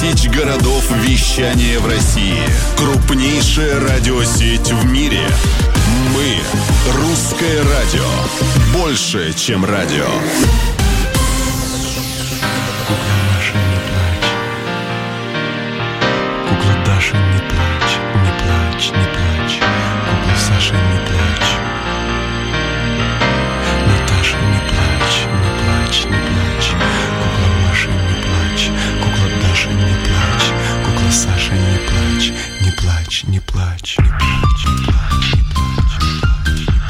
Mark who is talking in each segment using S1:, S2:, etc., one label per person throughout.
S1: тысяч городов вещания в России. Крупнейшая радиосеть в мире. Мы — Русское радио. Больше, чем радио.
S2: Кукла Маша, не плачь. Кукла Даша, не плачь. Не плачь, не плачь. Кукла Саша, не плачь. Наташа, не плачь. Не плачь, не плачь. Кукла Маша, не плачь. Кукла Даша, не плачь. Кукла Саша, не плачь. Не плачь, не плачь. Не плачь, не плачь, не плачь, не плачь, не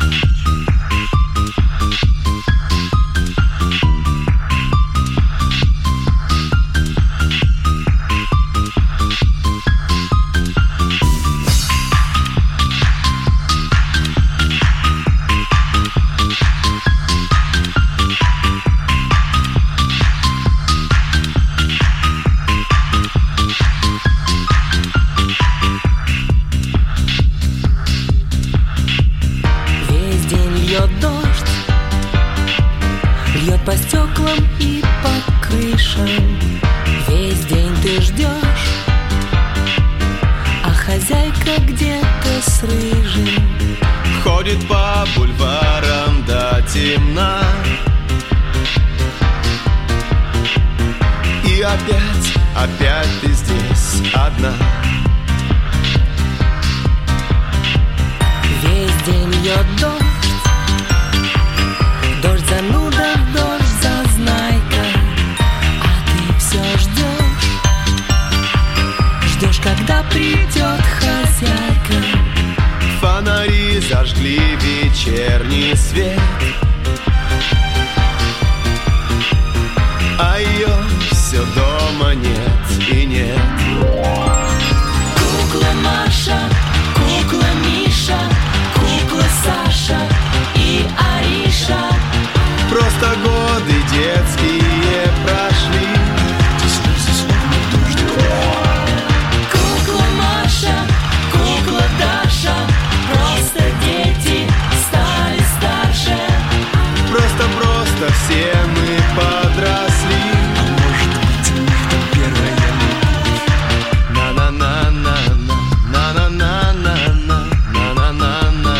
S3: по стеклам и по крышам. Весь день ты ждешь, а хозяйка где-то с рыжим
S4: ходит по бульварам до темна. И опять ты здесь одна.
S3: Весь день льет дождь. Дождь зануда, дождь зазнайка. А ты все ждешь. Ждешь, когда придет хозяйка.
S4: Фонари зажгли вечерний свет, а ее все дома нет и нет.
S3: Кукла Маша, кукла Миша, кукла Саша и Ариша.
S4: Просто годы детские прошли.
S3: Кукла Маша, кукла Даша. Просто дети стали старше.
S4: Просто все мы подросли.
S2: А может быть, у них там первая любовь.
S4: На-на-на-на-на, на-на-на-на-на, на-на-на-на-на,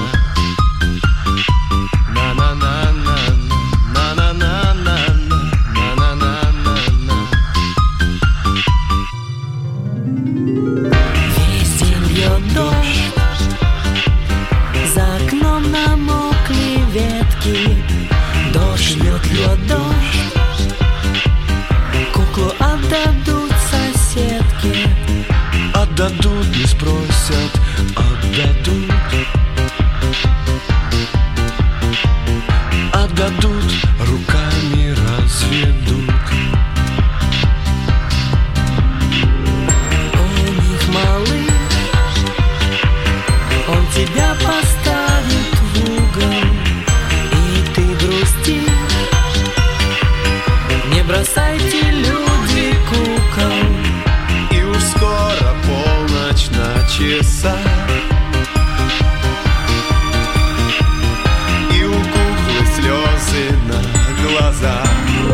S4: на-на-на-на-на, на-на-на-на-на, на-на-на-на-на.
S3: Весь день льет дождь. За окном намокли ветки. Дождь льет дождь. Куклу отдадут соседке.
S2: Отдадут, не спросят, отдадут. Отдадут, руками разведут.
S3: У них малыш, он тебя поставит в угол. И ты грустишь. Не бросайте, люди, кукол.
S4: И уж скоро полночь на часах. И у куклы слезы на глазах.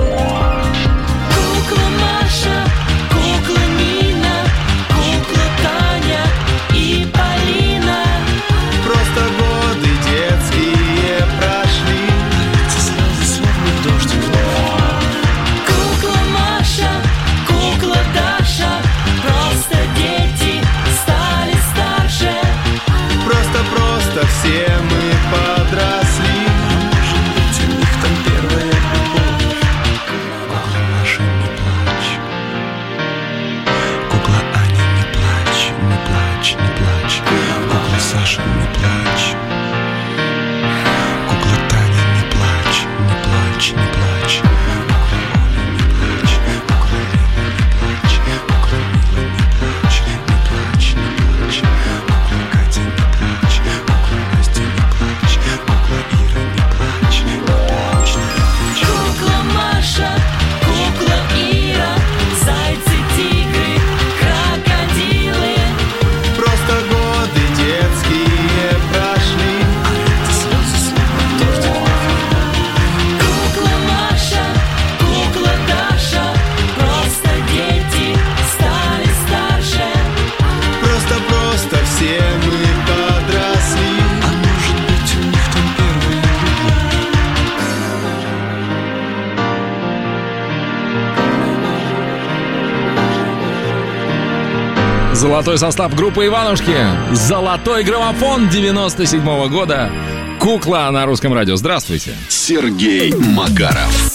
S3: Кукла Маша, кукла Нина, кукла Таня и Полина.
S4: Просто годы детские прошли.
S2: Эти слезы словно дождик.
S3: Кукла Маша, кукла Даша. Просто дети стали старше.
S4: Просто все мы подросли.
S2: Может быть, у них там первая любовь. Кукла Маша, не плачь. Кукла Аня, не плачь, не плачь, не плачь. Кукла Саша, не плачь. Кукла Таня, не плачь, не плачь, не плачь. Кукла Оля, не плачь. Кукла Лена, не плачь. Кукла Мила, не плачь, не плачь, не плачь. Кукла Катя, не плачь. Кукла Настя, не плачь. Кукла Ира, не плачь, не плачь, не плачь.
S3: Кукла Маша, кукла Ира. Зайцы, тигры, крокодилы.
S4: Просто годы детские прошли.
S5: Золотой состав группы «Иванушки». Золотой граммофон 97-го года. «Кукла» на Русском радио. Здравствуйте.
S1: Сергей Макаров.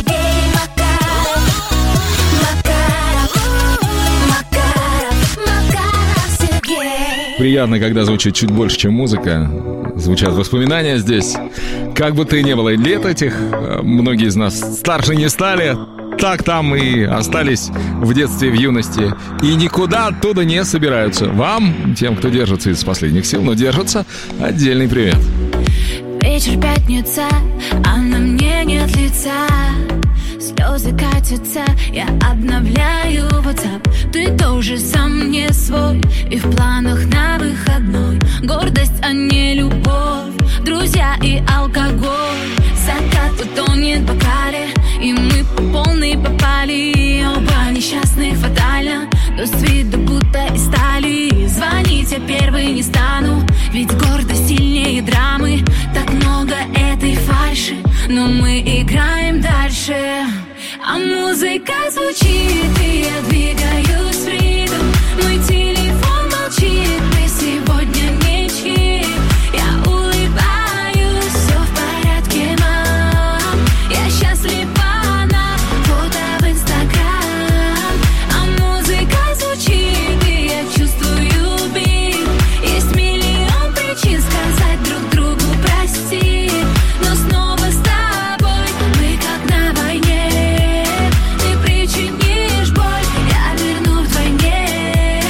S5: Приятно, когда звучит чуть больше, чем музыка. Звучат воспоминания здесь. Как бы то ни было лет этих, многие из нас старше не стали, так там и остались в детстве, в юности. И никуда оттуда не собираются. Вам, тем, кто держится из последних сил, но держится, отдельный привет.
S3: Вечер пятница, а на мне нет лица. Слезы катятся, я обновляю WhatsApp. Ты тоже сам не свой, и в планах на выходной гордость, а не любовь. Друзья и алкоголь, закат утонет в бокале, и мы по полной попали. Оба несчастных фатально, но с виду будто из стали. Звонить я первый не стану, ведь гордость сильнее драмы. Так много этой фальши, но мы играем дальше. А музыка звучит, и я двигаюсь в ритм. Мой телефон молчит, мы сегодня ничьи. Я улыбаюсь, все в порядке, мам. Я счастлива на фото в Инстаграм. А музыка звучит, и я чувствую бит. Есть миллион причин сказать друг другу прости, но снова с тобой мы как на войне. Ты причинишь боль, я верну вдвойне.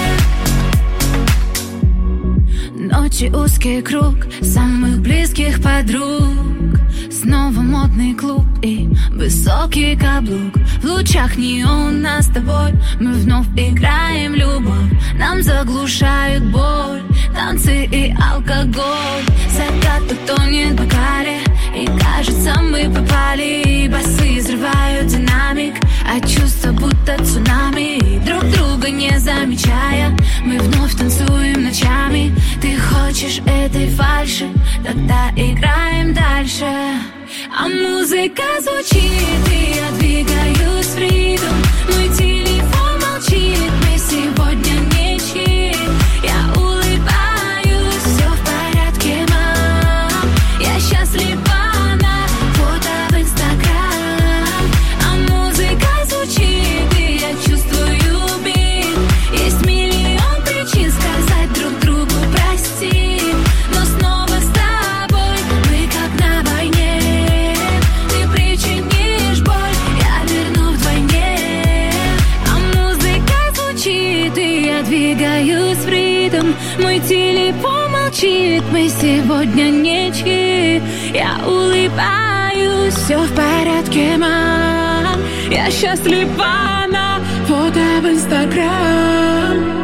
S3: Ночи узкий круг самых близких подруг. Снова модный клуб и высокий каблук. В лучах неона с тобой мы вновь играем любовь. Нам заглушают боль танцы и алкоголь. Закат утонет в бокале, и кажется мы попали. Басы взрывают динамик, а чувства будто цунами. Друг друга не замечая, мы вновь танцуем ночами. Ты хочешь этой фальши, тогда играем дальше. А музыка звучит, и я двигаюсь в ритм. Мой телефон молчит, мы сегодня ничьи. Я улыбаюсь, все в порядке, мам. Я счастлива на фото в Инстаграм. А музыка звучит, и я чувствую бит. Есть миллион причин сказать друг другу прости, но снова с тобой мы как на войне. Ты причинишь боль, я верну вдвойне. А музыка звучит, и я двигаюсь в ритм. Мой телефон молчит, мы сегодня ничьи. Я улыбаюсь, все в порядке, мам. Я счастлива на фото в Инстаграм.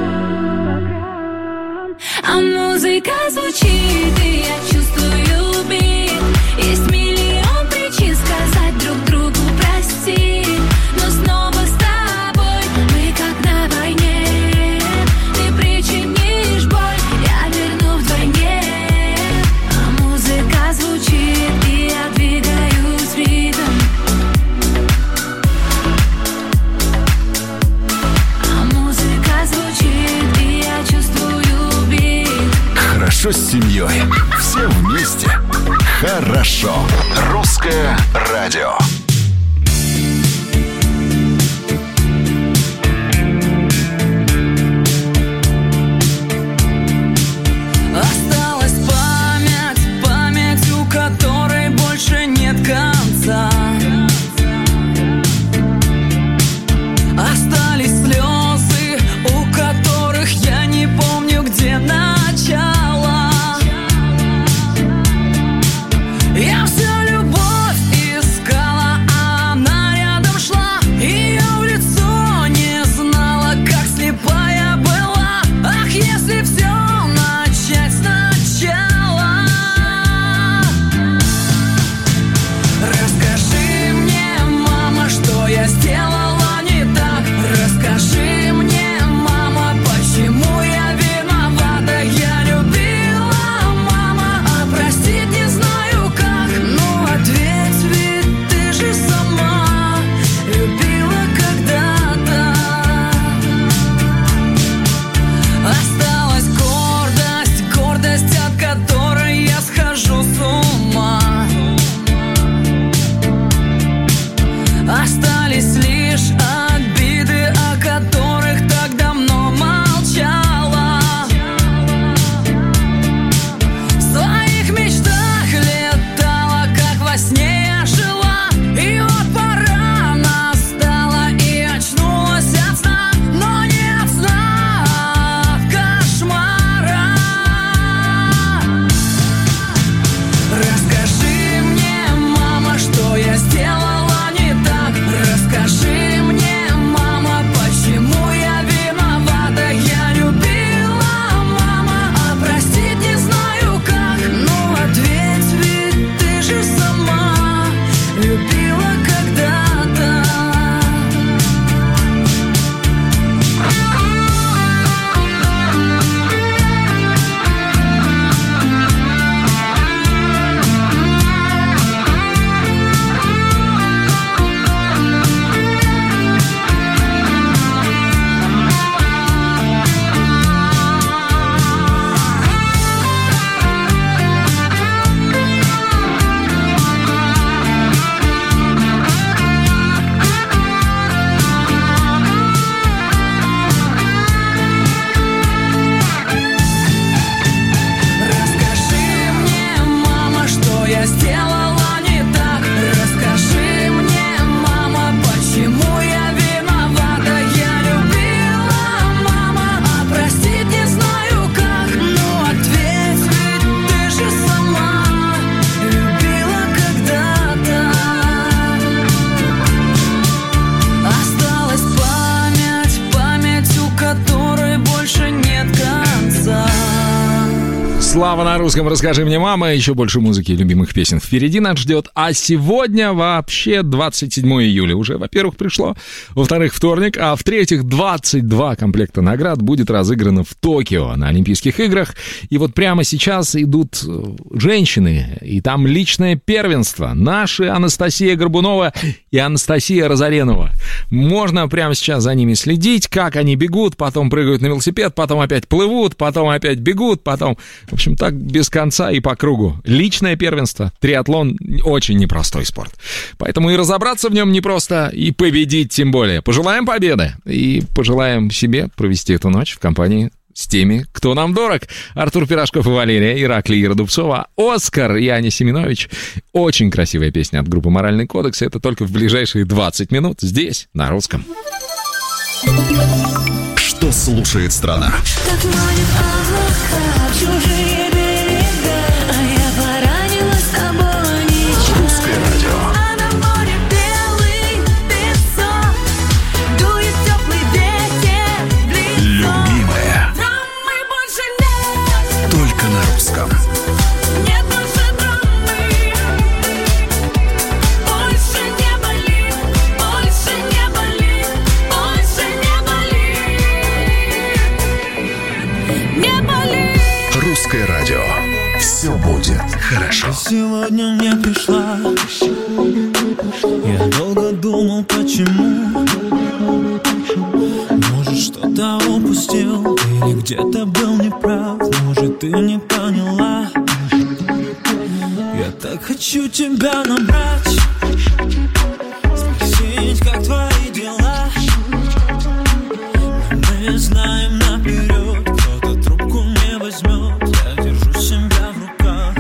S3: А музыка звучит, и я чувствую бит. Есть миллион причин сказать друг другу прости, но снова с тобой мы как на войне. Ты причинишь боль, я верну вдвойне. А музыка звучит, и я двигаюсь в ритм. А музыка звучит, и я чувствую бит.
S1: Хорошо с семьей. Все вместе. Хорошо. Русское радио.
S6: Осталась память, у которой больше нет конца. Остались слезы, у которых я не помню, где начало. Я всю любовь искала,
S5: Слава на русском, расскажи мне, мама. Еще больше музыки и любимых песен впереди нас ждет. А сегодня вообще 27 июля. Уже, во-первых, пришло. Во-вторых, вторник. А в-третьих, 22 комплекта наград будет разыграно в Токио на Олимпийских играх. И вот прямо сейчас идут женщины. И там личное первенство. Наши Анастасия Горбунова и Анастасия Розаренова. Можно прямо сейчас за ними следить, как они бегут, потом прыгают на велосипед, потом опять плывут, потом опять бегут, потом... В общем, так без конца и по кругу. Личное первенство. Триатлон — очень непростой спорт. Поэтому и разобраться в нем непросто, и победить тем более. Пожелаем победы и пожелаем себе провести эту ночь в компании с теми, кто нам дорог. Артур Пирожков и Валерия, Ираклий Ира-Дубцова, Оскар и Аня Семенович. Очень красивая песня от группы «Моральный кодекс». Это только в ближайшие 20 минут здесь, на русском.
S1: Что слушает страна?
S3: Как манит облака в чужие берега, а я поранила с тобой ничего.
S1: Русское радио.
S3: А на море белый песок, дует теплый ветер в лицо.
S1: Любимая.
S3: Драмы больше нет,
S1: Только на русском.
S3: нет больше драмы. Больше не болит, больше не болит, больше не болит. Не болит.
S1: Русское радио. Все будет хорошо.
S4: Сегодня мне пришла. Я долго думал, почему. Может, что-то упустил или где-то был неправ. Может, ты не поняла. Я так хочу тебя набрать, спросить, как твои дела. Но мы знаем наперед, кто-то трубку не возьмет. Я держу себя в руках.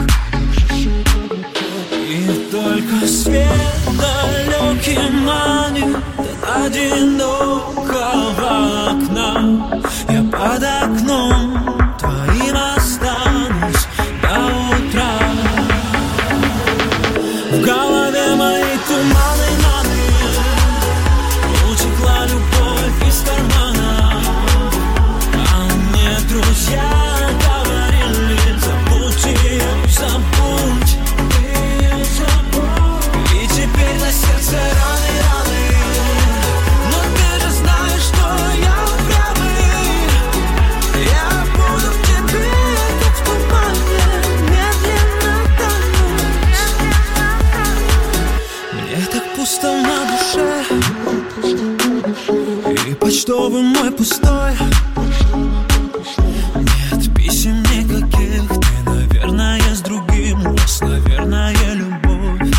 S4: И только свет далекий манит до одинокого окна. Я под окном твоим останусь до утра. В голове моей туманы, утекла любовь из кармана. А мне друзья говорили: забудь ее, забудь ее, забудь. И теперь на сердце раны, раны. Но ты же знаешь, что я правый. Я буду в тебе, как в тумане, медленно тонуть. Мне так пусто на душе, и почтовый мой пустой. Нет писем никаких, ты, наверное, с другим. У вас, наверное, любовь.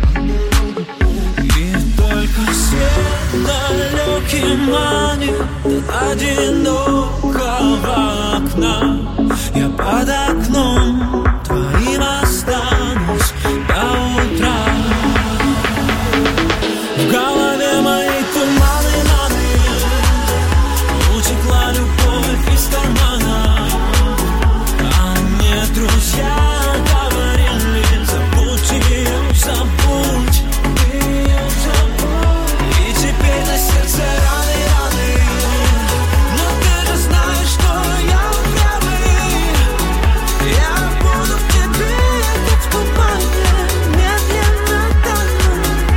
S4: И только свет далекий манит до одинокого окна. Я под окном твоим останусь до утра. В голове моей туманы, утекла любовь из кармана. А мне друзья говорили: забудь ее, забудь ее, забудь. И теперь на сердце раны, раны. Но ты же знаешь, что я правый. Я буду в тебе, как в тумане, медленно тонуть.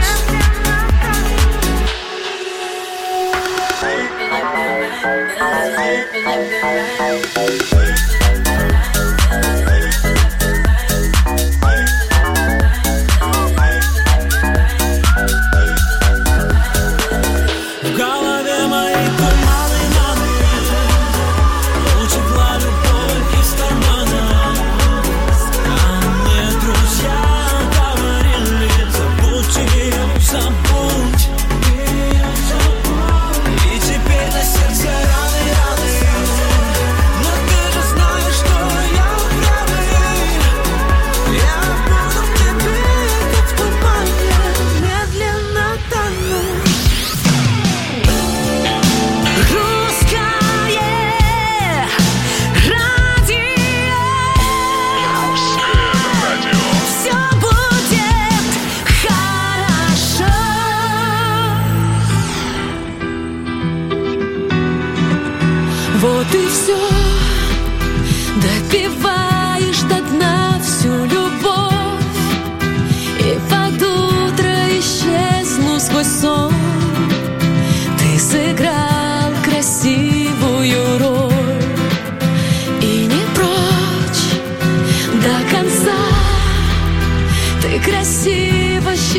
S4: В голове моей туманы, утекла любовь из кармана. А мне друзья говорили: забудь ее, забудь ее, забудь. И теперь на сердце раны, раны. Но ты же знаешь, что я правый. Я буду в тебе, как в тумане, медленно тонуть.
S3: Русское радио. Все будет хорошо. Вот и все. Допиваешь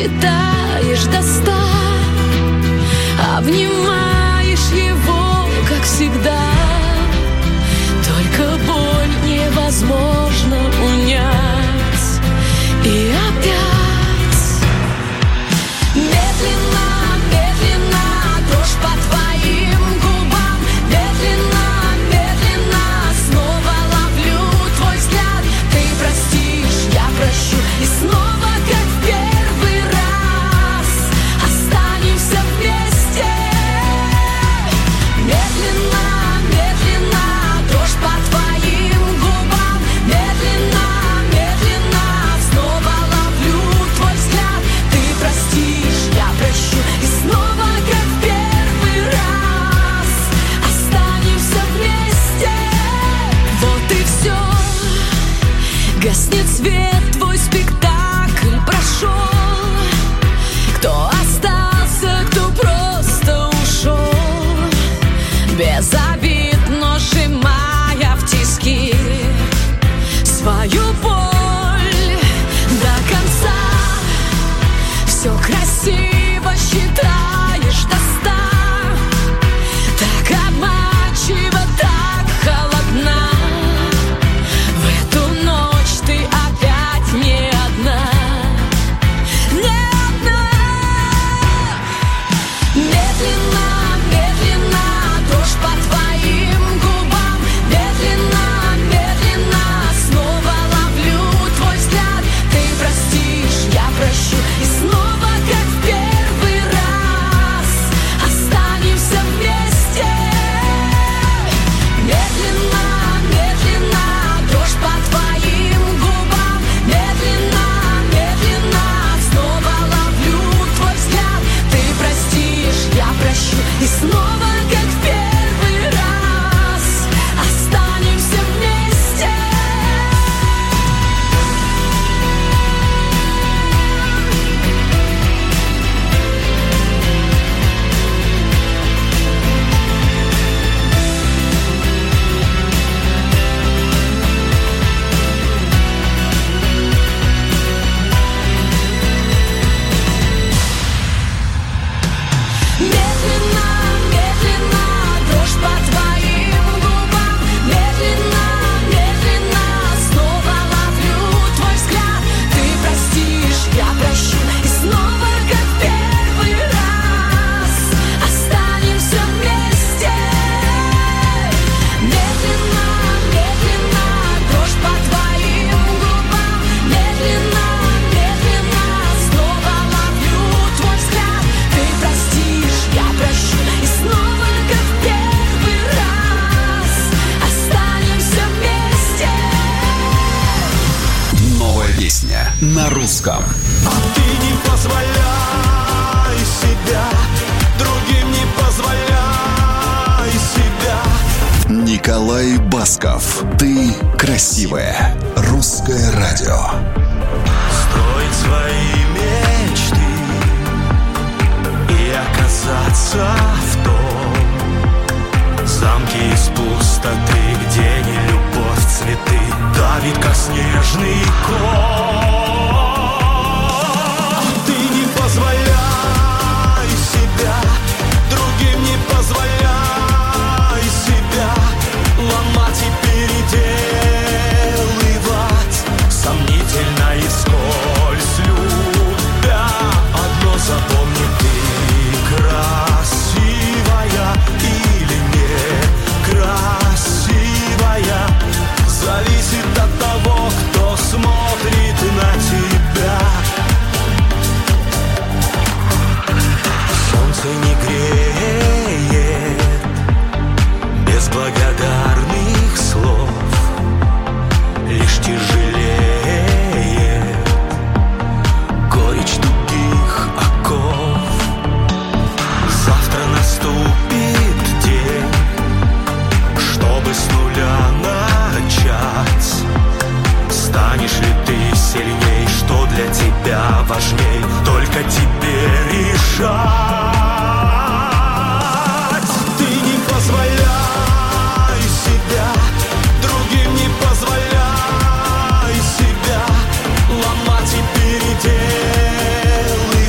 S3: считаешь до 100, обнимаешь его, как всегда. Только боль невозможно унять. И опять медленно, медленно дрожь по твоим губам. Медленно, медленно снова ловлю твой взгляд. Ты простишь, я прощу, и снова, как в первый раз, останемся вместе. Медленно, медленно дрожь по твоим губам. Медленно, медленно снова ловлю твой взгляд. Ты простишь, я прощу, и снова, как в первый раз, останемся вместе. Вот и все. Гаснет свет, твой спектакль прошел. Кто остался, кто просто ушел. Без обид, но сжимая в тиски свою боль до конца. Все красиво считаешь до 100. Так обманчиво, так холодна. В эту ночь ты опять не одна. Не одна. Медленно, медленно дрожь по твоим губам. Медленно, медленно снова ловлю твой взгляд. Ты простишь, я прощу, и снова, как в первый раз, останемся вместе. Медленно, медленно дрожь по твоим губам. Медленно, медленно снова ловлю твой взгляд. Ты простишь, я прощу, и снова, как в первый раз, останемся вместе. Медленно, медленно дрожь по твоим губам. Медленно, медленно снова ловлю твой взгляд. Ты простишь, я прощу, и снова, как в первый раз, останемся вместе. Медленно, медленно дрожь по твоим губам. Медленно, медленно снова ловлю твой взгляд. Ты простишь, я прощу, и снова, как в первый раз, останемся вместе.
S1: Новая песня на русском.
S4: Ты не позволяй себя, другим не позволяй себя.
S1: Николай Басков. Ты красивая. Русское радио.
S4: Строить свои мечты и оказаться в том замке из пустоты, где не любовь, цветы давит, как снежный ком. Ты не позволяй себя, другим не позволяй себя ломать и переделывать, сомнительно и вскользь любя. Одно запомни, ты красивая или некрасивая, зависит от того, кто смотрит на тебя. Солнце не греет без благодарных слов, лишь тяжелее горечь тугих оков. Завтра наступит день, чтобы с нуля начать. Станешь ли ты сильней, что для тебя важней, только тебе решать. Ты не позволяй себя, другим не позволяй себя ломать и переделывать.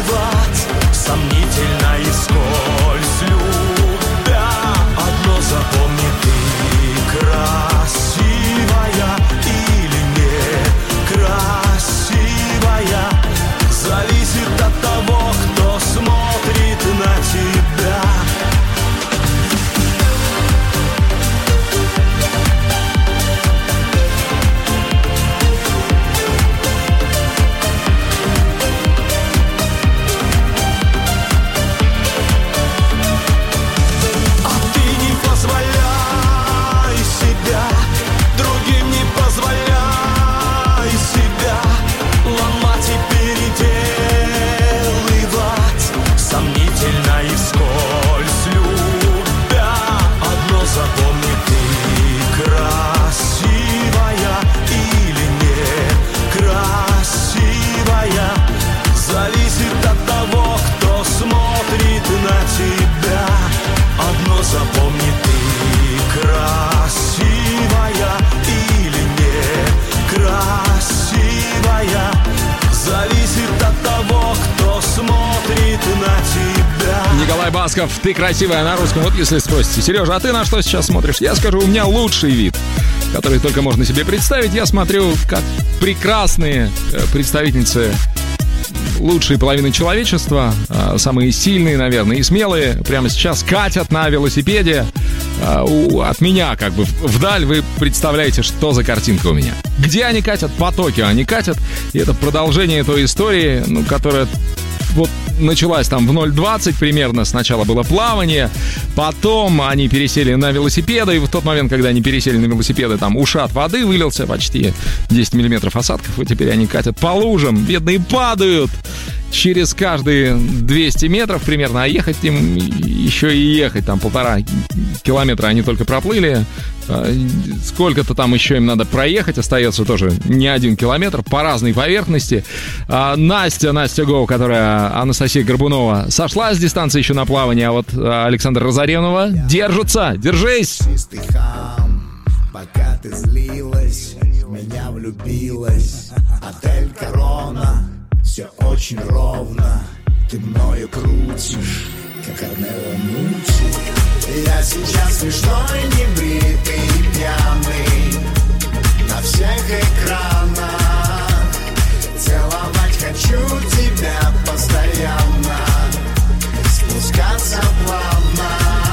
S5: Басков, ты красивая на русском. Вот если спросите, Сережа, а ты на что сейчас смотришь? Я скажу, у меня лучший вид, который только можно себе представить. Я смотрю, как прекрасные представительницы лучшей половины человечества, самые сильные, наверное, и смелые, прямо сейчас катят на велосипеде от меня как бы вдаль. Вы представляете, что за картинка у меня. Где они катят? По Токио они катят. И это продолжение той истории, которая вот началась там в 0:20 примерно. Сначала было плавание, потом они пересели на велосипеды. И в тот момент, когда они пересели на велосипеды, там ушат воды вылился, почти 10 миллиметров осадков. И теперь они катят по лужам. Бедные падают через каждые 200 метров примерно. А ехать им еще и ехать. Там 1,5 километра они только проплыли. Сколько-то там еще им надо проехать. Остается тоже не 1 километр по разной поверхности. Настя Гоу, которая Анастасия Горбунова, сошла с дистанции еще на плавание. А вот Александра Разоренова держится. Держись!
S7: Чистый хам, пока ты злилась, в меня влюбилась. Отель Корона, все очень ровно. Ты мною крутишь, как Арнелла Мучи. Я сейчас смешной, небритый и пьяный на всех экранах. Целовать хочу тебя постоянно, спускаться плавно.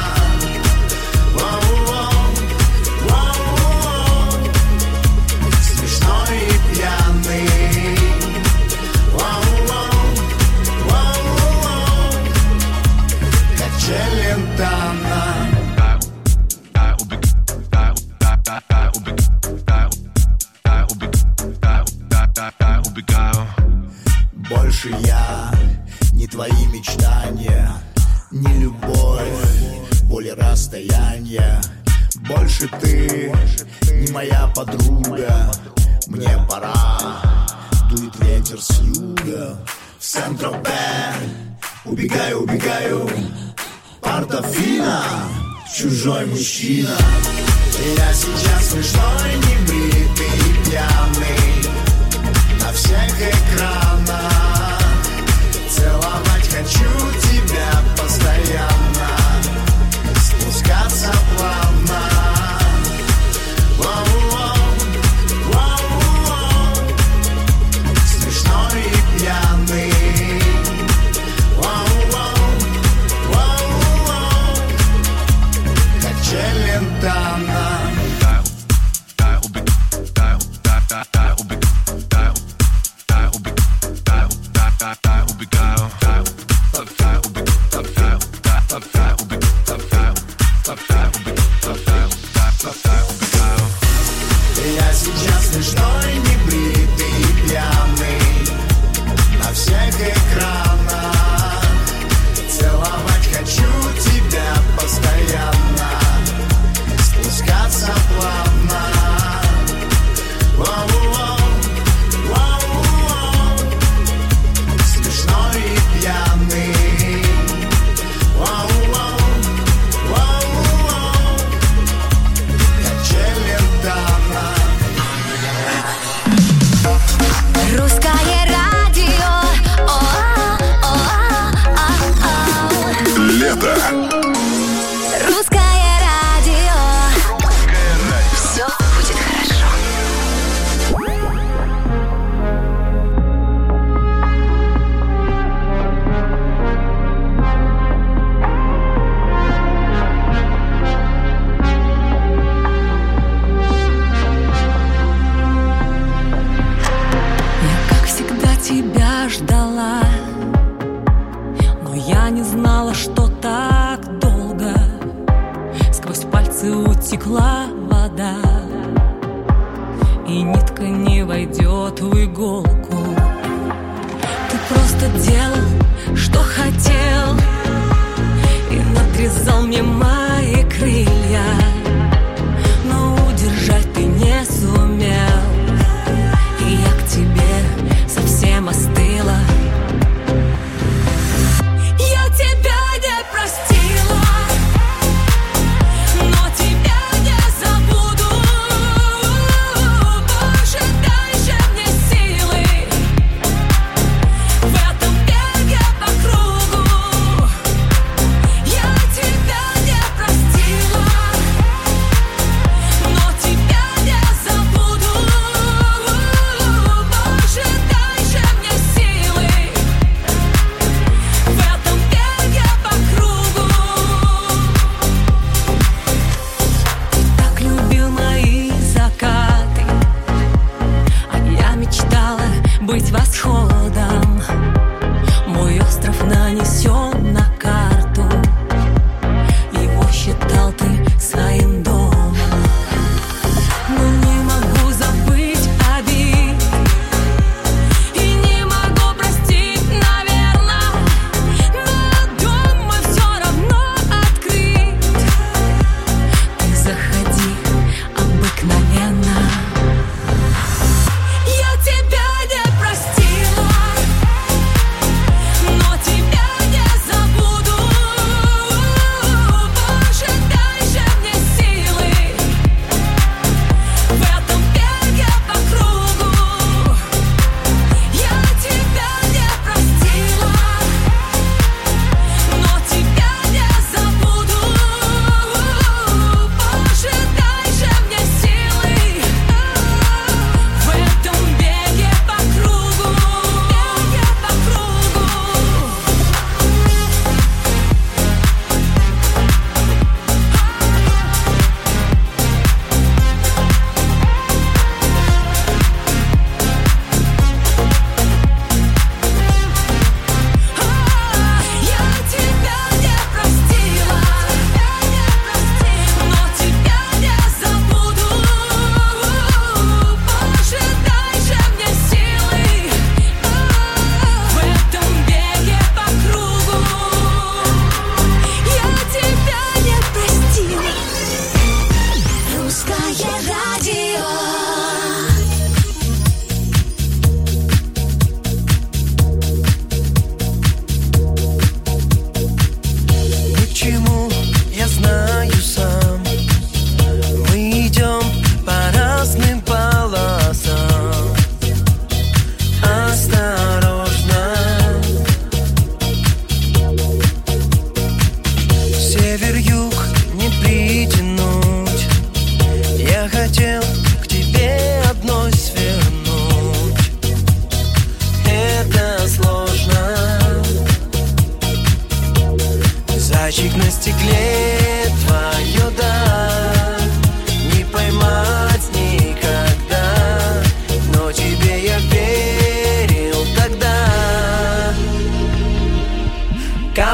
S7: Смешной и пьяный. Как Челентано. Больше я не твои мечтания, не любовь, боль и расстояние. Больше ты не моя подруга. Мне пора, дует ветер с юга. В Сен-Тропе убегаю, Портофино, чужой мужчина. Я сейчас смешной, небритый и пьяный на всех экранах. Целовать хочу тебя постоянно, спускаться плавно. Смешной и пьяный. Как Челентано. Я сейчас смешной, небритый и пьяный на всех экранах. Целовать хочу тебя постоянно, спускаться плавно. Смешной и пьяный. Как Челентано.
S3: Русское радио.
S1: Лето.
S3: Русское радио. Все будет хорошо.
S6: Я, как всегда, тебя ждала, но я не знала, что так долго. Сквозь пальцы утекла вода, и нитка не войдет в иголку. Ты просто делал, что хотел, и надрезал мне мои крылья, но удержать ты не сумел. И я к тебе совсем остыла. Я тебя не простила, но тебя не забуду. Больше дай же мне силы в этом беге по кругу.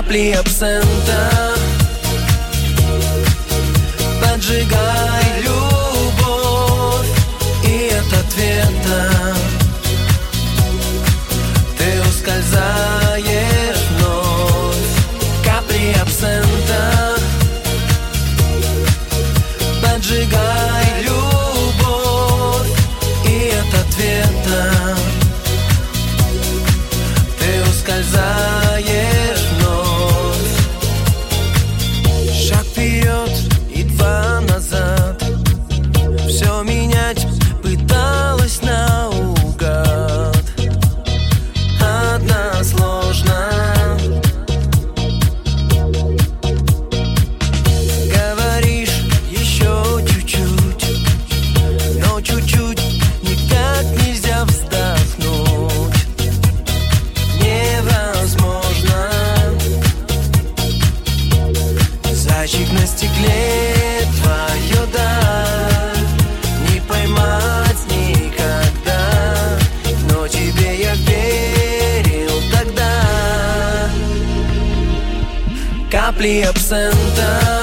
S8: Капли абсента, поджигай любовь, и от ответа ты ускользаешь вновь. Капли абсента, поджигай любовь, и от ответа ты ускользаешь вновь. Шаг вперед и два назад, все менять пыталась наугад. Односложно говоришь еще чуть-чуть, но чуть-чуть никак нельзя вздохнуть. Невозможно зайчик на стекле, твое да не поймать никогда, но тебе я верил тогда. Капли абсента,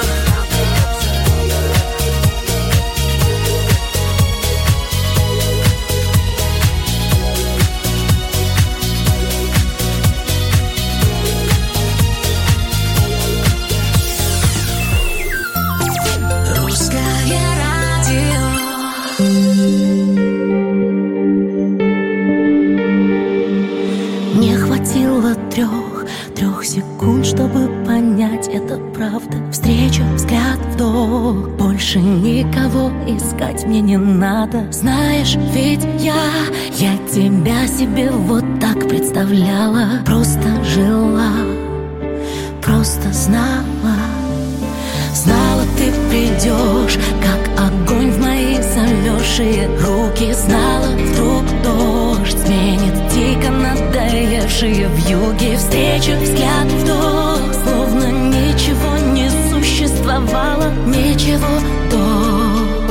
S9: Не хватило трех секунд, чтобы понять, это правда. Встреча, взгляд, вдох. Больше никого искать мне не надо. Знаешь, ведь я тебя себе вот так представляла. Просто жила, просто знала. Знала, ты придешь, как огонь в мои замерзшие руки. Знала, вдруг дождь сменит дико надоевшие вьюги. Встреча, взгляд, вдох, словно ничего не существовало, ничего до.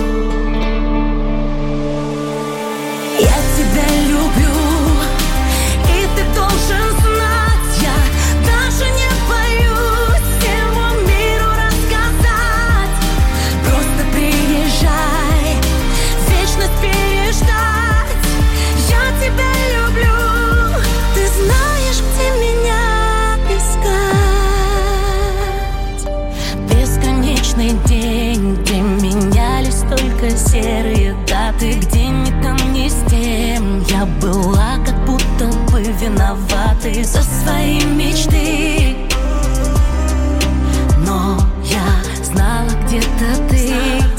S9: Я тебя люблю, и ты должен знать, я даже не боюсь всему миру рассказать. Просто приезжай, вечность переждать. Я тебя люблю, ты знаешь, где меня искать. Бесконечный день, где менялись только серые даты, где ни там, ни с тем я была как будто бы виноватой за свои мечты. Но я знала, где-то ты.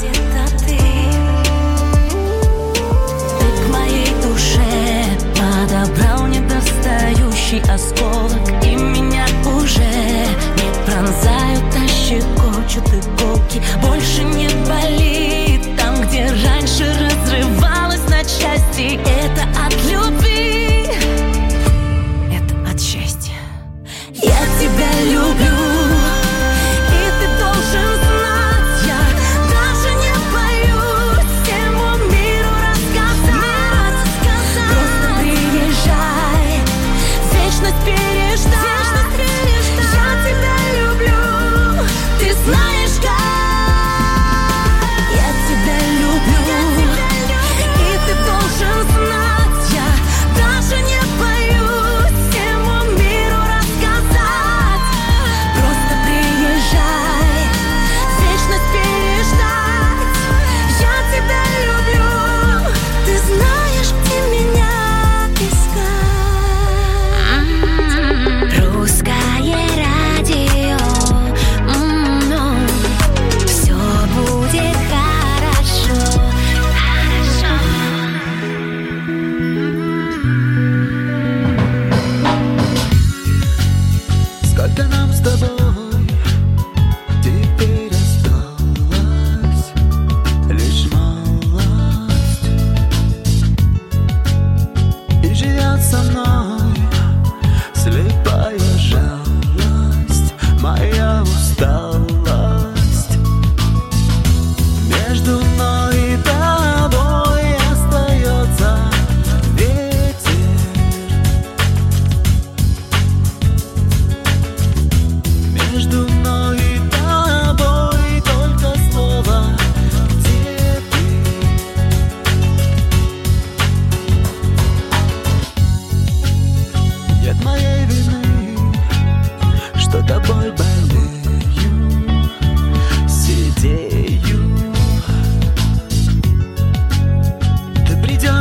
S9: Ты к моей душе подобрал недостающий осколок, и меня уже не пронзают, а щекочут иголки. Больше не болит там, где раньше разрывалась на части. Это от любви, это от счастья.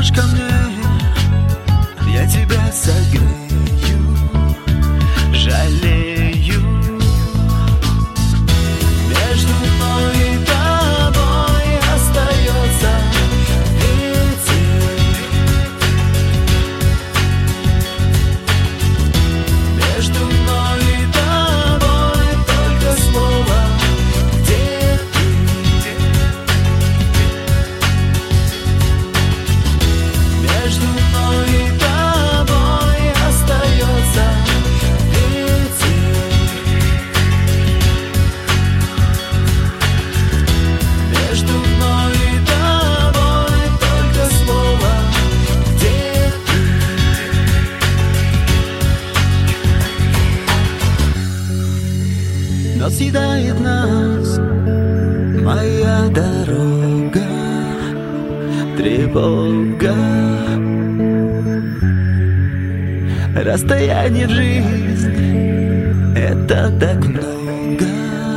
S4: придешь ко мне, я тебя согрею, жалею. Между мной и тобой остается ветер. Между мной и тобой только слово, где ты? Между мной и тобой остается ветер. Между мной и тобой только слово, где ты? Но съедает нас моя дорога, тревога. Расстояние в жизнь — это так много,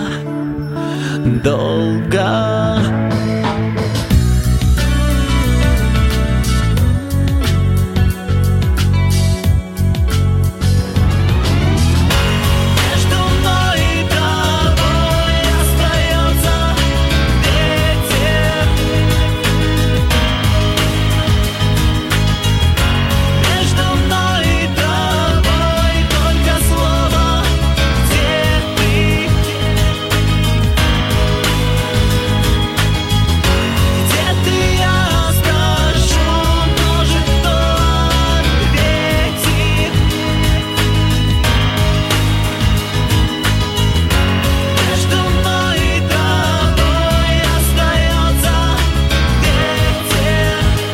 S4: долго. Между мной и тобой остается ветер. Между мной и тобой только слово, где ты? Где ты, я скажу, может, кто ответит? Между мной и тобой остается ветер.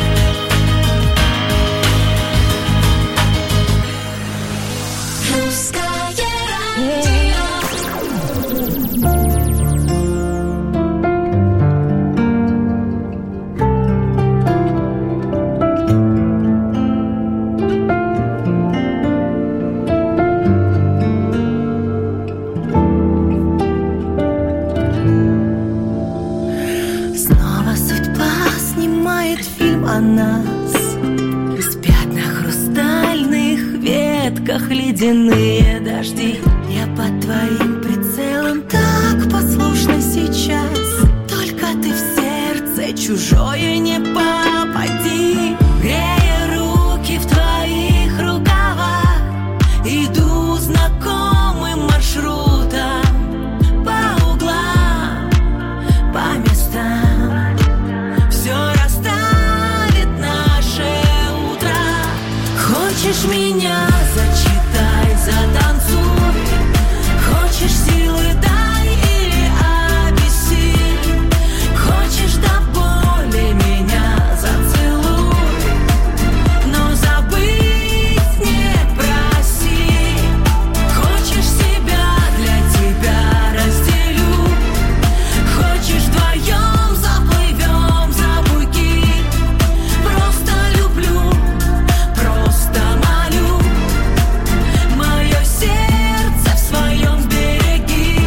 S9: Снова судьба снимает фильм о нас. Спят на хрустальных ветках ледяные дожди. Я под твоим прицелом так послушна сейчас. Только ты в сердце чужое не попади. Грея руки в твоих рукавах, иду знакомым маршрутом по углам, по местам. Все расставит наше утро. Хочешь меня — зачитай, затанцуй. Хочешь силы — дай или обессиль. Хочешь до боли — меня зацелуй. Но забыть не проси. Хочешь — себя для тебя разделю. Хочешь — вдвоем заплывем за буйки. Просто люблю, просто молю. Мое сердце в своем сбереги.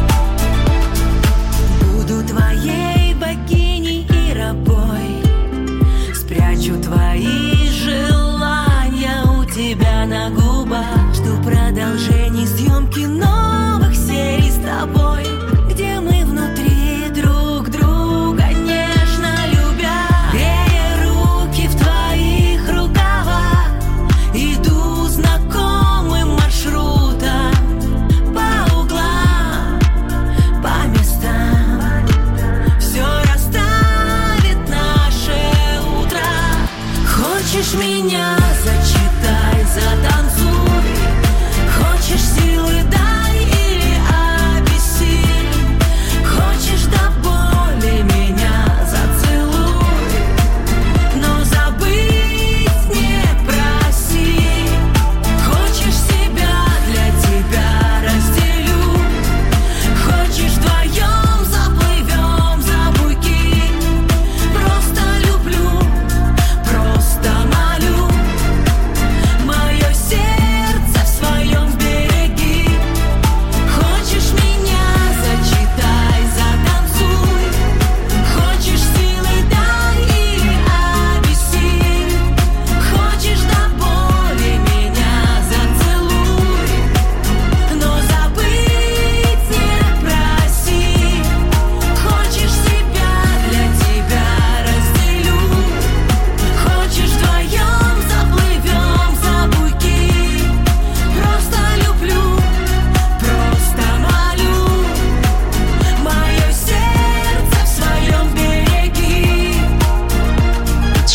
S9: Буду твоей богиней и рабой. Спрячу твои желания у тебя на губах. Жду продолжений съемки новых серий с тобой, где мы внутри друг друга нежно любя. Грея руки в твоих рукавах, иду знакомым маршрутом по углам, по местам. Все расставит наше утро. Хочешь меня — зачитай, затанцуй. Хочешь силы — дай или обессиль. Хочешь до боли — меня зацелуй. Но забыть не проси. Хочешь — себя для тебя разделю. Хочешь — вдвоем заплывем за буйки. Просто люблю, просто молю.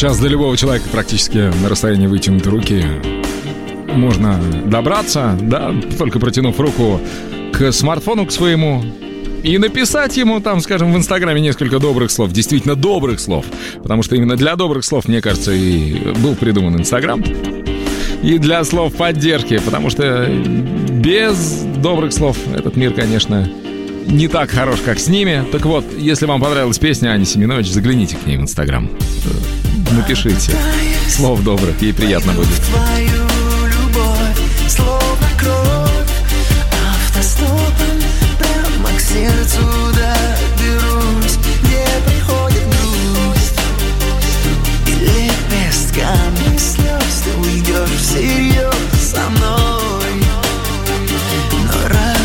S5: Сейчас до любого человека практически на расстоянии вытянутой руки можно добраться, да, только протянув руку к смартфону, к своему, и написать ему там, скажем, в Инстаграме несколько добрых слов, действительно добрых слов, потому что именно для добрых слов, мне кажется, и был придуман Инстаграм, и для слов поддержки, потому что без добрых слов этот мир, конечно, не так хорош, как с ними. Так вот, если вам понравилась песня Ани Семенович, загляните к ней в Инстаграм, напишите слов добрых, ей приятно будет.
S8: Словно кровь, автостопом прямо к сердцу доберусь, где приходит грусть, и лепестками слез ты уйдешь всерьез со мной, но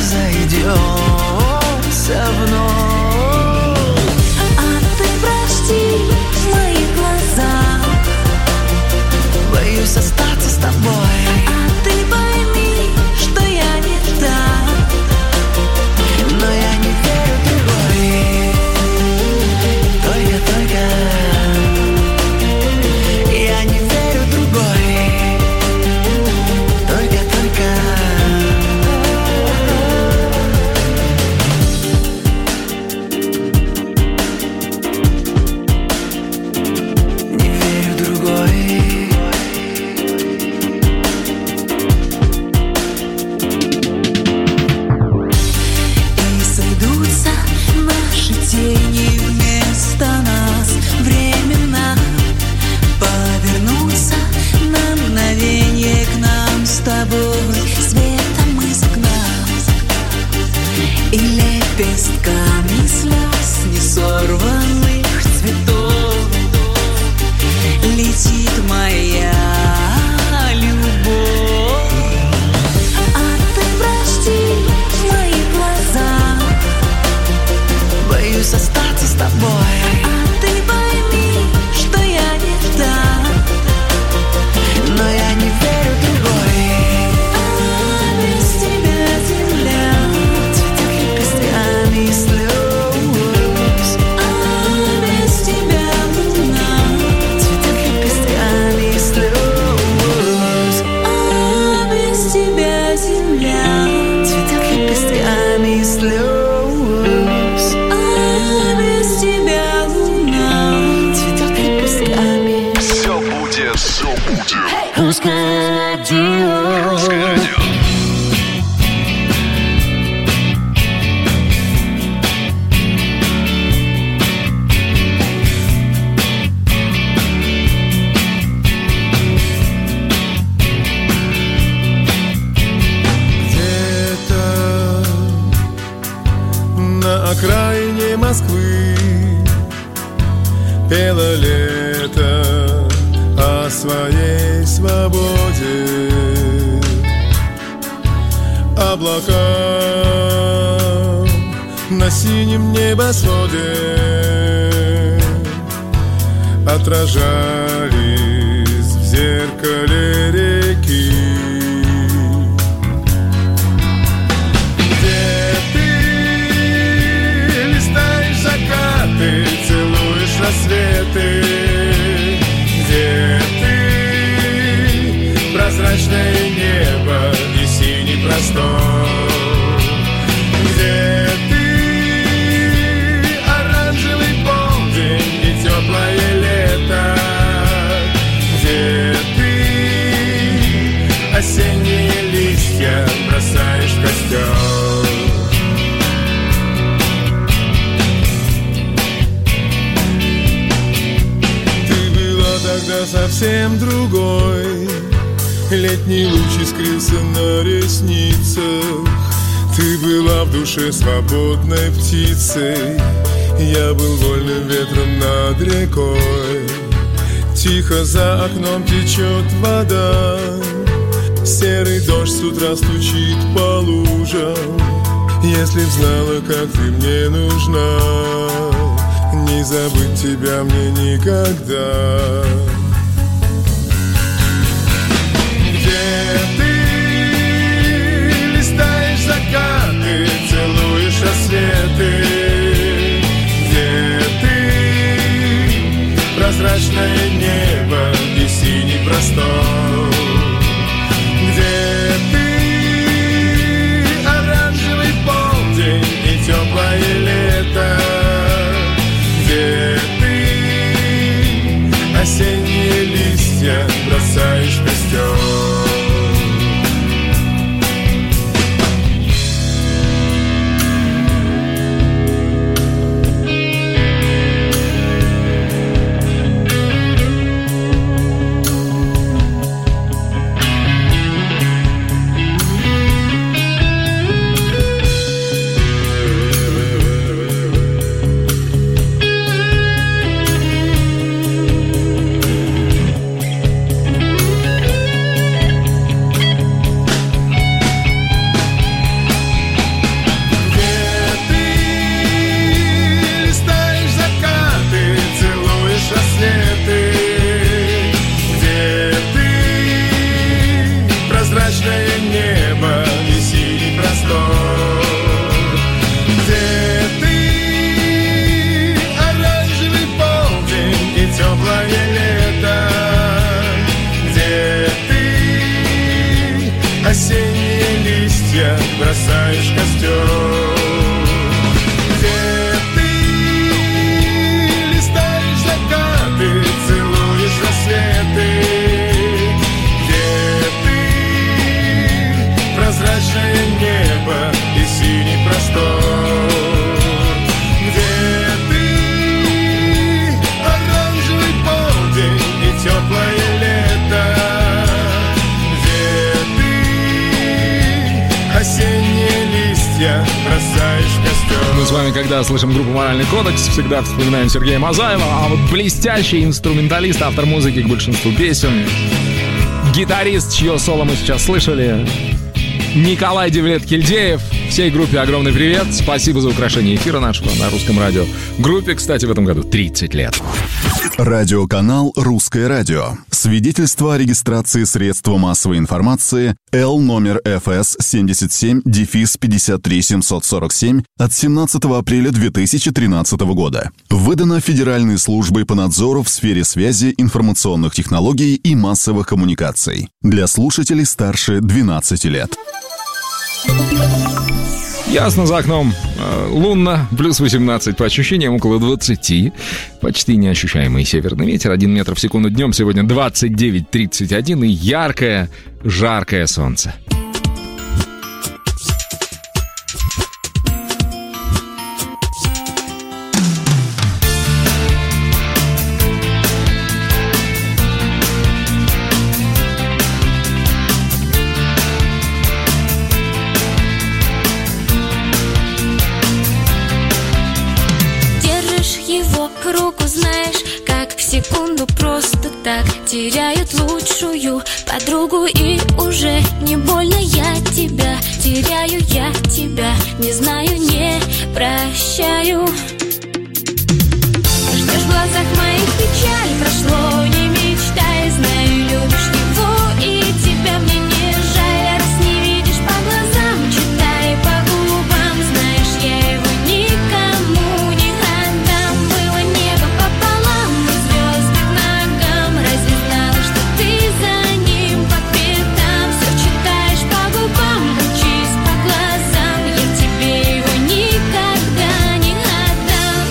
S8: разойдемся вновь.
S9: А ты прости в моих глазах,
S8: боюсь остаться с тобой.
S9: ты пойми, что я не так,
S8: Но я не верю в другой, только я не верю в другой, только не верю в другой.
S9: наши тени вместо нас временно повернутся на мгновенье к нам с тобой светом из окна и лепестками слез несорванных цветов летит моя любовь. А ты прости в моих глазах,
S8: Боюсь остаться с тобой.
S9: ты пойми, что я не так,
S8: Но я не верю в другой.
S9: без тебя земля
S8: Цветет лепестками слез.
S9: без тебя луна
S8: Цветет лепестками слез.
S9: без тебя земля
S8: Цветет лепестками слез.
S9: без тебя луна
S8: Цветет лепестками.
S1: Все будет.
S9: Русское радио.
S7: Где-то на окраине Москвы пело лето о своей свободе. Облака на синем небосводе отражались в зеркале реки. Где ты листаешь закаты, целуешь рассветы, где ты прозрачное небо и синий простор, где ты оранжевый полдень и теплое лето, где ты осенние листья бросаешь в костер. Ты была тогда совсем другой, летний луч искрился на ресницах. Ты была в душе свободной птицей, я был вольным ветром над рекой. Тихо за окном течет вода, серый дождь с утра стучит по лужам. Если б знала, как ты мне нужна, не забыть тебя мне никогда. Где ты листаешь закаты, целуешь рассветы, где ты прозрачное небо листья бросаешь в костер. Бросаешь костер. Где ты листаешь закаты, целуешь рассветы. Где ты прозрачное небо и синий простор. Где ты оранжевый полдень и теплое лето. Осенние листья бросаешь в костер.
S5: Мы с вами, когда слышим группу «Моральный кодекс», всегда вспоминаем Сергея Мазаева, а вот блестящий инструменталист, автор музыки к большинству песен, гитарист, чье соло мы сейчас слышали, Николай Девлет-Кильдеев. Всей группе огромный привет. Спасибо за украшение эфира нашего на Русском радио. Группе, кстати, в этом году 30 лет.
S1: Радиоканал «Русское радио». Свидетельство о регистрации средства массовой информации Л номер ФС 77-53747 от 17 апреля 2013 года. Выдано Федеральной службой по надзору в сфере связи, информационных технологий и массовых коммуникаций. Для слушателей старше 12 лет.
S5: Ясно за окном. Лунно, плюс 18, по ощущениям около 20. Почти неощущаемый северный ветер, 1 метр в секунду днем. Сегодня 29-31 и яркое, жаркое солнце.
S9: Теряют лучшую подругу, и уже не больно. Я тебя теряю, я тебя не знаю, не прощаю. Ждешь в глазах моих печаль, прошло, не мечтай, знаю, любишь его, и тебя мне не жаль. Раз не видишь по глазам, читай по губам, знаешь, я его никому не отдам. Было небо пополам, и звезды к ногам. Разве знала, что ты за ним по пятам? Все читаешь по губам, учись по глазам, я тебе его никогда не отдам.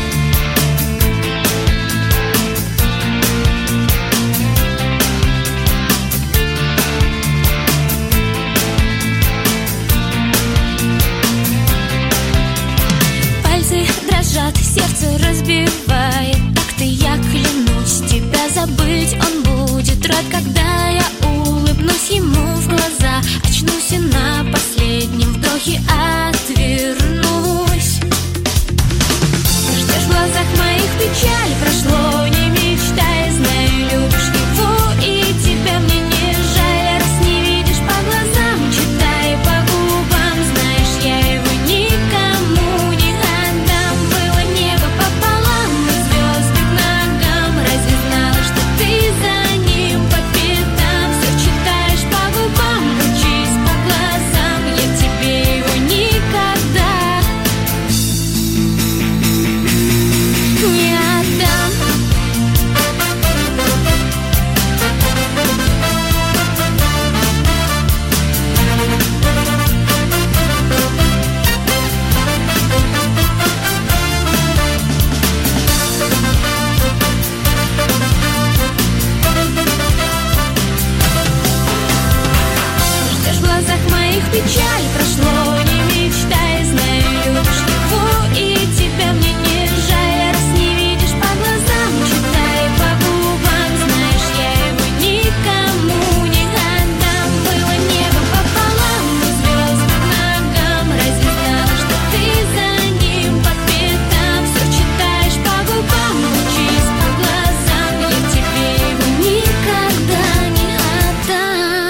S9: Пальцы дрожат, сердце разбивает такты, я клянусь, тебя забыть он будет рад, когда я улыбнусь ему в глаза. Очнусь и на последнем вдохе отвернусь. Ждешь в глазах моих печаль, прошло, не мечтай, знаю, любишь его, и тебя мне не жаль. Раз не видишь по глазам, читай по губам, знаешь, я его никому не отдам. Было небо пополам, и звезды к ногам. Разве знала, что ты за ним по пятам? Все читаешь по губам, учись по глазам, я тебе его не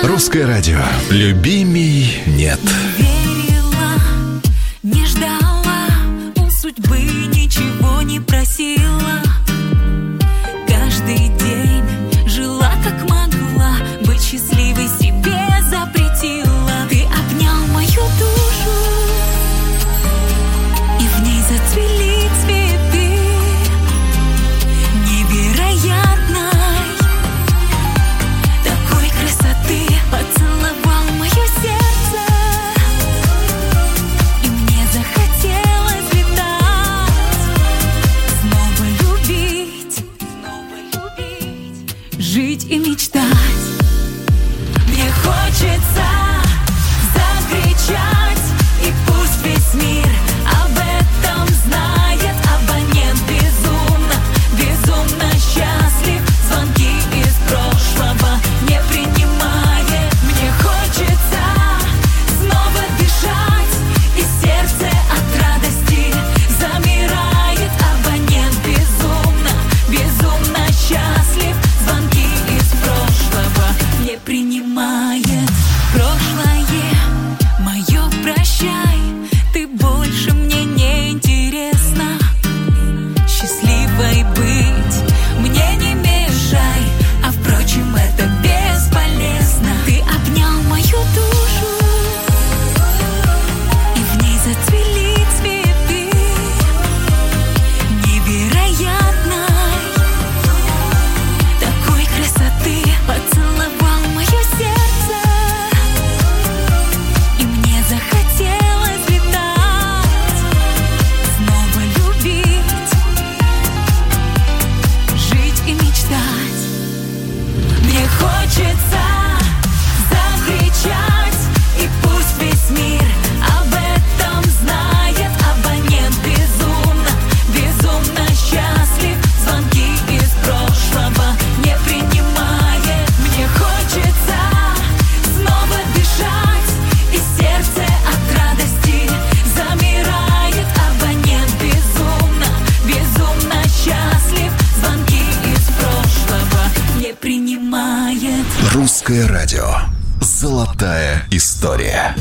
S1: Русское радио. Любимей нет.
S3: Верила, не ждала, у судьбы ничего не просила. Каждый день жила как могла, быть счастливой себе запретила. Ты обнял мою душу, и в ней зацвели цветы невероятной такой красоты. Поцеловал мое сердце, и мне захотелось летать, снова любить, жить и мечтать. Мне хочется закричать, и пусть весь мир об этом знает. Абонент безумно, безумно счастлив, звонки из прошлого не принимает. Мне хочется снова дышать, и сердце от радости замирает. Абонент безумно, безумно счастлив, звонки из прошлого не принимает. Прошлое мое прощай, ты больше мне не интересна. Счастливой быть мне не мешай, а впрочем это бесполезно. Ты обнял мою душу, и в ней зацвели цветы невероятной такой красоты. Поцеловал мое сердце, и мне захотелось летать, снова любить, жить и мечтать. Мне хочется закричать, и пусть весь мир об этом знает. Абонент безумно, безумно счастлив, звонки из прошлого не принимает. Мне хочется снова дышать, и сердце от радости замирает. Абонент безумно, безумно счастлив, звонки из прошлого не принимает.
S1: Русское радио. Золотая история.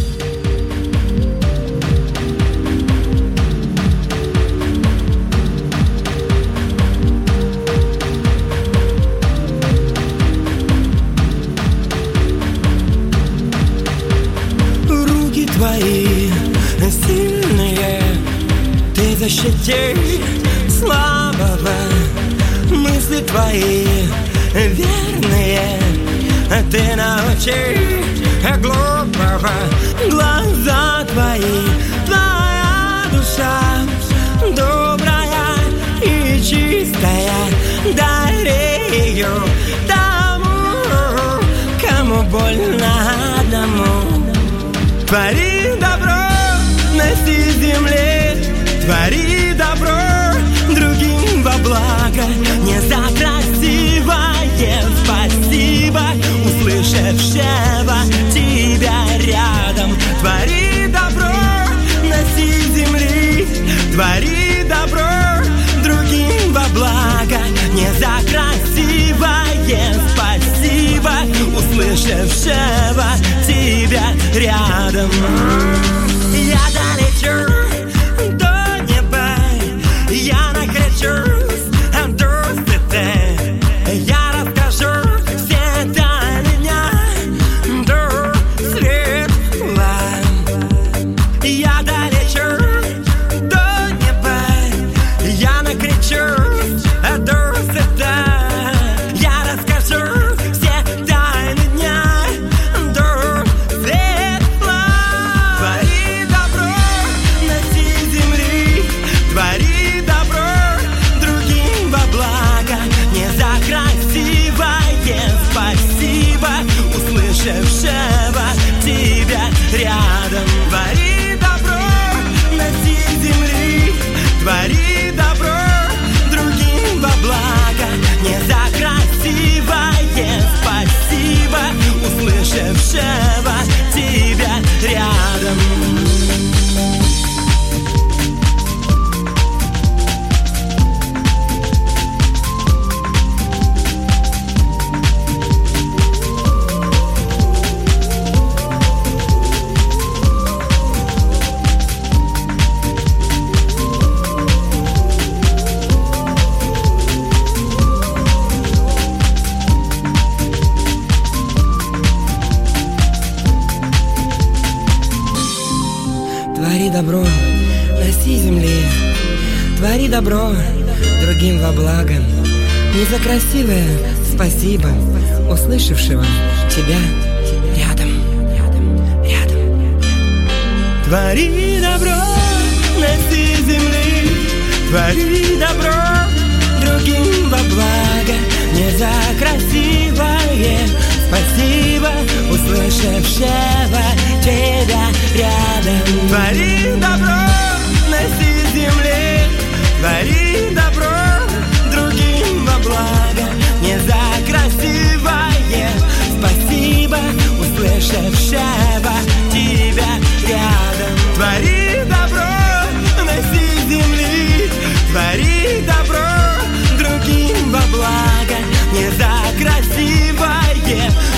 S8: Руки твои сильные, ты защити слабого. Мысли твои верные, ты научи глупого. Глаза твои, твоя душа добрая и чистая. Дари ее тому, кому больно одному. Твори добро на всей земле, твори добро другим во благо. Не за красивое спасибо, услышавшего тебя рядом. Твори добро на всей земле, твори добро другим во благо. Не за красивое спасибо, услышавшего тебя рядом. Я долечу до неба, я накричусь до света. Я расскажу все тайны дня до светла. Я долечу до неба, я накричусь до света. Я расскажу все тайны дня до светла. Твори добро
S10: добро, носи земли, твори добро другим во благо. Не за красивое спасибо, услышавшего тебя рядом. Твори добро, носи земли, твори добро другим во благо. Не за красивое спасибо, услышавшего